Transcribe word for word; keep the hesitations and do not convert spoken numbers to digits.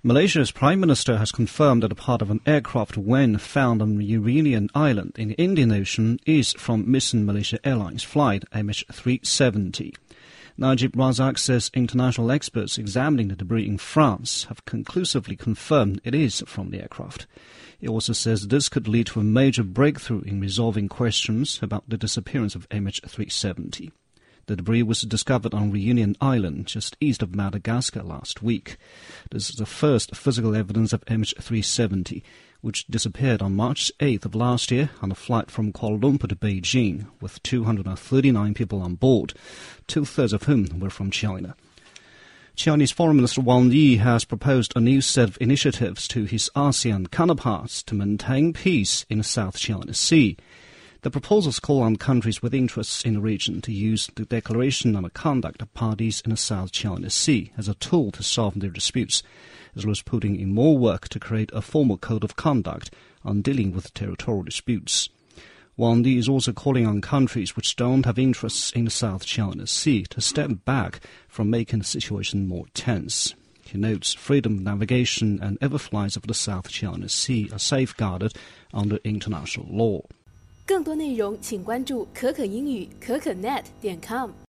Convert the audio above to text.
Malaysia's Prime Minister has confirmed that a part of an aircraft when found on Reunion Island in the Indian Ocean is from missing Malaysia Airlines flight M H three seventy. Najib Razak says international experts examining the debris in France have conclusively confirmed it is from the aircraft. He also says this could lead to a major breakthrough in resolving questions about the disappearance of M H three seventy. The debris was discovered on Reunion Island, just east of Madagascar, last week. This is the first physical evidence of M H three seventy, which disappeared on March eighth of last year on a flight from Kuala Lumpur to Beijing, with two hundred thirty-nine people on board, two-thirds of whom were from China. Chinese Foreign Minister Wang Yi has proposed a new set of initiatives to his ASEAN counterparts to maintain peace in the South China Sea. The proposals call on countries with interests in the region to use the Declaration on the Conduct of Parties in the South China Sea as a tool to solve their disputes, as well as putting in more work to create a formal code of conduct on dealing with territorial disputes. Wang Yi is also calling on countries which don't have interests in the South China Sea to step back from making the situation more tense. He notes freedom of navigation and overflights of the South China Sea are safeguarded under international law. 更多内容请关注可可英语可可 net 点 com。